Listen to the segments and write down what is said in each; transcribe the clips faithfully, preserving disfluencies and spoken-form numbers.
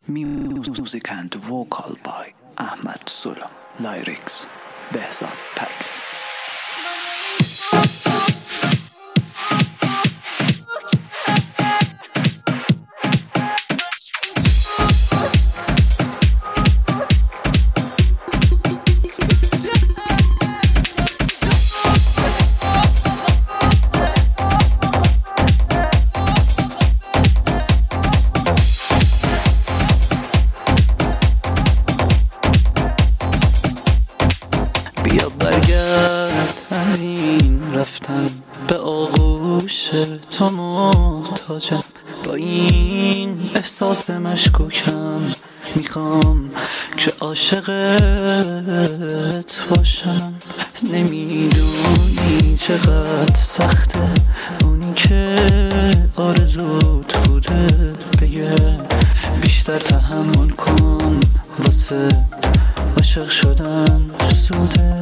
Music and vocal by Ahmad Solo. Lyrics Behzad Pax. بیا برگرد از این رفتن به آغوش تو محتاجم، با این احساس مشکوکم میخوام که عاشقت باشم. نمیدونی چقدر سخته اونی که آرزوت بوده بگه بیشتر تحمل کن، واسه عاشق شدن سوده.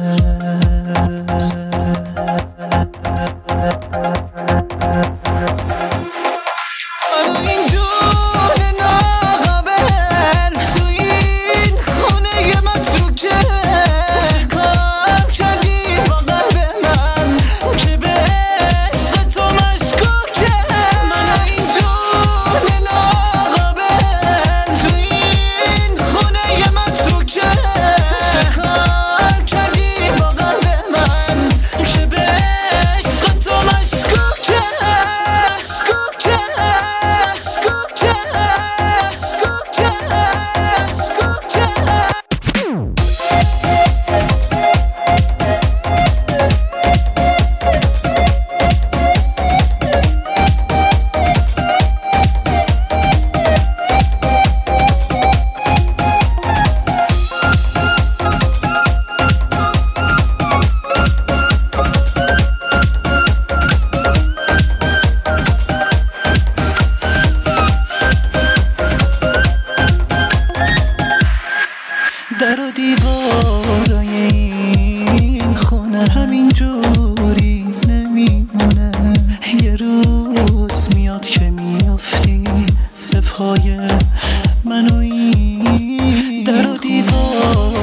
در و دیوارای این خونه همین جوری نمیمونه، یه روز میاد که میافتی به پای من و این در و دیوار